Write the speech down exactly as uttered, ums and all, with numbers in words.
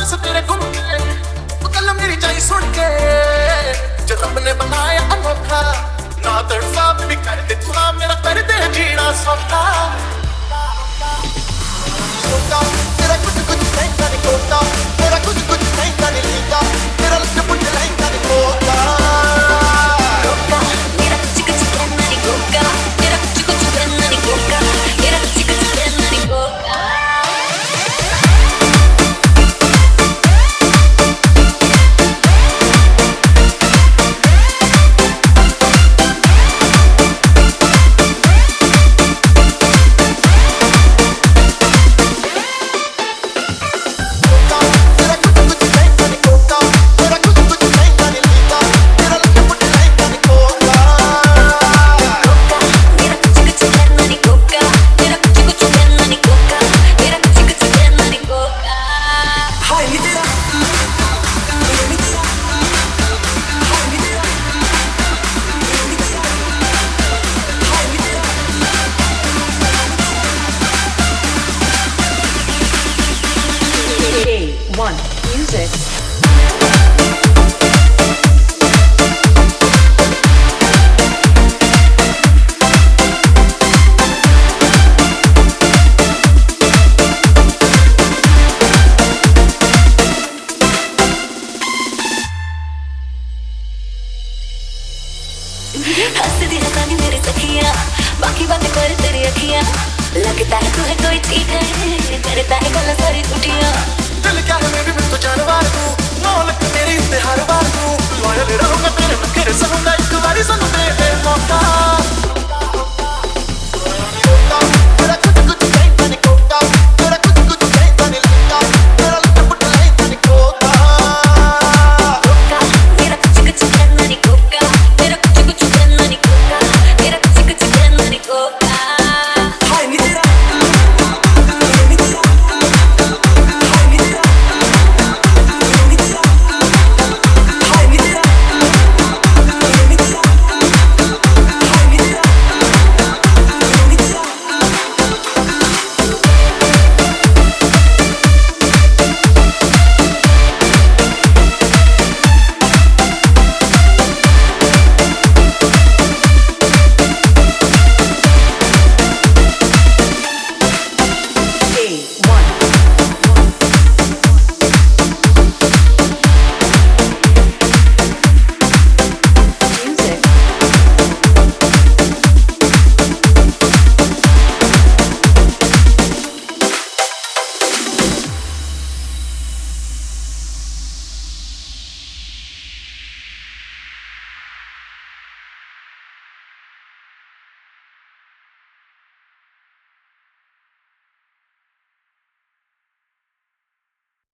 जिस तेरे घूम के वो कल मेरी चाय सुन के जो रब ने बनाया अनोखा ना तड़फा भी कर दे तू मेरा कर दे जीना सौखा तेरा कुछ कुछ नहीं जाने कोता तेरा कुछ कुछ नहीं जाने लीता तेरा लग पुट नहीं जाने कोता मेरा कुछ कुछ कहना नहीं कोका मेरा कुछ कुछ कहना नहीं कोका मेरा कुछ कुछ कहना नहीं कोका One music.